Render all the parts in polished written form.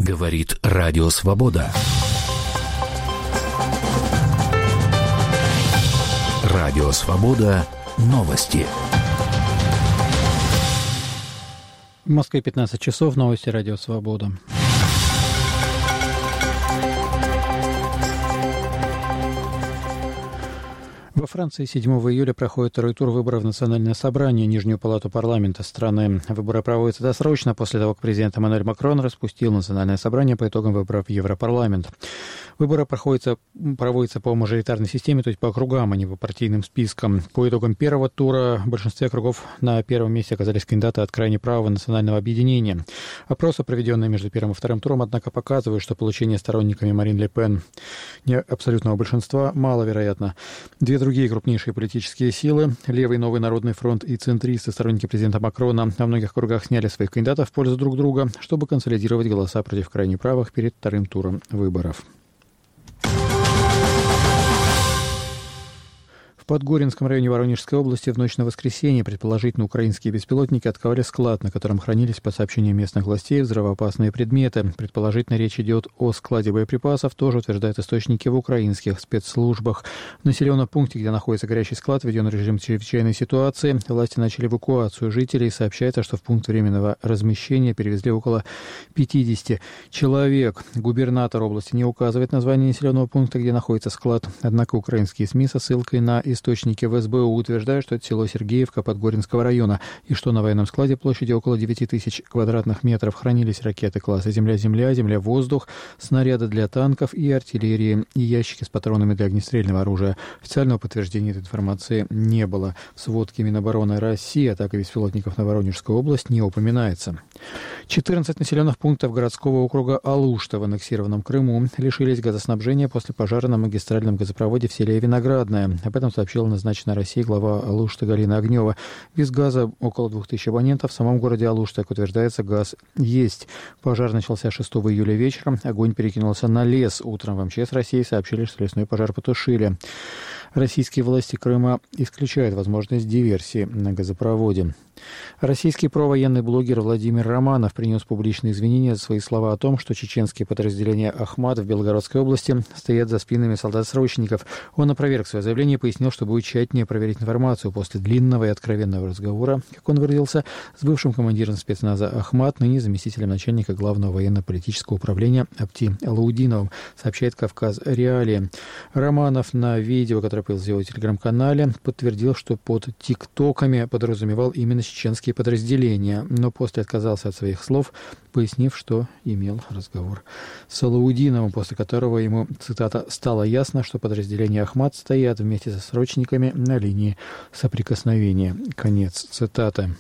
Говорит Радио Свобода. Радио Свобода. Новости. В Москве 15 часов. Новости Радио Свобода. Во Франции 7 июля проходит второй тур выборов в Национальное собрание, Нижнюю палату парламента страны. Выборы проводятся досрочно после того, как президент Эммануэль Макрон распустил Национальное собрание по итогам выборов в Европарламент. Выборы проводятся по мажоритарной системе, то есть по округам, а не по партийным спискам. По итогам первого тура в большинстве округов на первом месте оказались кандидаты от крайне правого национального объединения. Опросы, проведенные между первым и вторым туром, однако показывают, что получение сторонниками Марин Ле Пен абсолютного большинства маловероятно. Две другие крупнейшие политические силы, Левый Новый Народный фронт и центристы, сторонники президента Макрона, во многих округах сняли своих кандидатов в пользу друг друга, чтобы консолидировать голоса против крайне правых перед вторым туром выборов. В Подгоринском районе Воронежской области в ночь на воскресенье предположительно украинские беспилотники атаковали склад, на котором хранились, по сообщениям местных властей, взрывоопасные предметы. Предположительно, речь идет о складе боеприпасов, тоже утверждают источники в украинских спецслужбах. В населенном пункте, где находится горящий склад, введен режим чрезвычайной ситуации. Власти начали эвакуацию жителей. Сообщается, что в пункт временного размещения перевезли около 50 человек. Губернатор области не указывает название населенного пункта, где находится склад. Однако украинские СМИ со ссылкой на источники в СБУ утверждают, что это село Сергеевка Подгоринского района, и что на военном складе площадью около 9 тысяч квадратных метров хранились ракеты класса «Земля-Земля», «Земля-Воздух», снаряды для танков и артиллерии, и ящики с патронами для огнестрельного оружия. Официального подтверждения этой информации не было. В сводке Минобороны России атака беспилотников на Воронежскую область не упоминается. 14 населенных пунктов городского округа Алушта в аннексированном Крыму лишились газоснабжения после пожара на магистральном газопроводе в селе Виноградное. Об этом сообщила назначенная Россией глава Алушты Галина Огнева. Без газа около 2000 абонентов. В самом городе Алушта, как утверждается, газ есть. Пожар начался 6 июля вечером. Огонь перекинулся на лес. Утром в МЧС России сообщили, что лесной пожар потушили. Российские власти Крыма исключают возможность диверсии на газопроводе. Российский провоенный блогер Владимир Романов принес публичные извинения за свои слова о том, что чеченские подразделения Ахмат в Белгородской области стоят за спинами солдат-срочников. Он опроверг свое заявление и пояснил, что будет тщательнее проверить информацию после длинного и откровенного разговора, как он выразился, с бывшим командиром спецназа Ахмат, ныне заместителем начальника главного военно-политического управления Апти Алаудиновым, сообщает «Кавказ Реалии». Романов на видео, которое появилось в его телеграм-канале, подтвердил, что под тиктоками подразумевал именно чеченские подразделения, но после отказался от своих слов, пояснив, что имел разговор с Алаудиновым, после которого ему, цитата, «стало ясно, что подразделения Ахмат стоят вместе со срочниками на линии соприкосновения». Конец цитаты.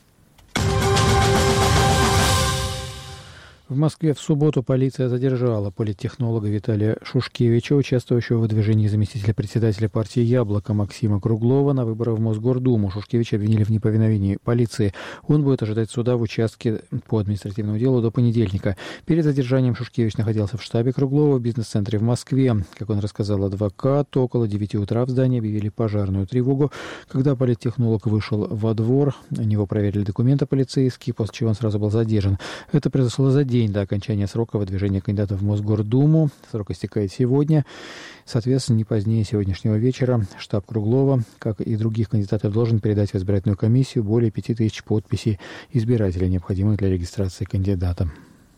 В Москве в субботу полиция задержала политтехнолога Виталия Шушкевича, участвующего в выдвижении заместителя председателя партии «Яблоко» Максима Круглова на выборы в Мосгордуму. Шушкевича обвинили в неповиновении полиции. Он будет ожидать суда в участке по административному делу до понедельника. Перед задержанием Шушкевич находился в штабе Круглова в бизнес-центре в Москве. Как он рассказал адвокату, около 9 утра в здании объявили пожарную тревогу. Когда политтехнолог вышел во двор, у него проверили документы полицейские, после чего он сразу был задержан. Это произошло за день до окончания срока выдвижения кандидатов в Мосгордуму. Срок истекает сегодня. Соответственно, не позднее сегодняшнего вечера штаб Круглова, как и других кандидатов, должен передать в избирательную комиссию более 5000 подписей избирателей, необходимых для регистрации кандидата.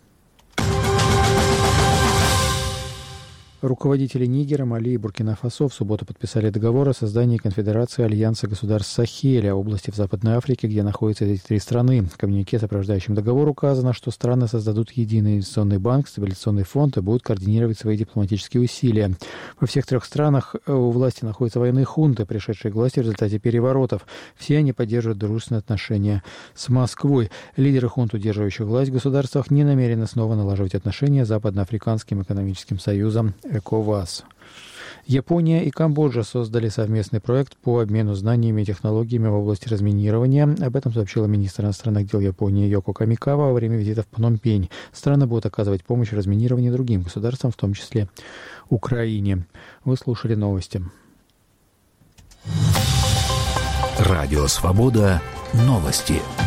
Руководители Нигера, Мали и Буркина-Фасо в субботу подписали договор о создании Конфедерации Альянса государств Сахеля, области в Западной Африке, где находятся эти три страны. В коммюнике, сопровождающем договор, указано, что страны создадут единый инвестиционный банк, стабилизационный фонд и будут координировать свои дипломатические усилия. Во всех трех странах у власти находятся военные хунты, пришедшие к власти в результате переворотов. Все они поддерживают дружественные отношения с Москвой. Лидеры хунт, удерживающих власть в государствах, не намерены снова налаживать отношения с Западноафриканским экономическим союзом ЭКОВАС. Япония и Камбоджа создали совместный проект по обмену знаниями и технологиями в области разминирования. Об этом сообщила министр иностранных дел Японии Йоко Камикава во время визита в Пномпень. Страны будут оказывать помощь в разминировании другим государствам, в том числе Украине. Вы слушали новости. Радио Свобода. Новости.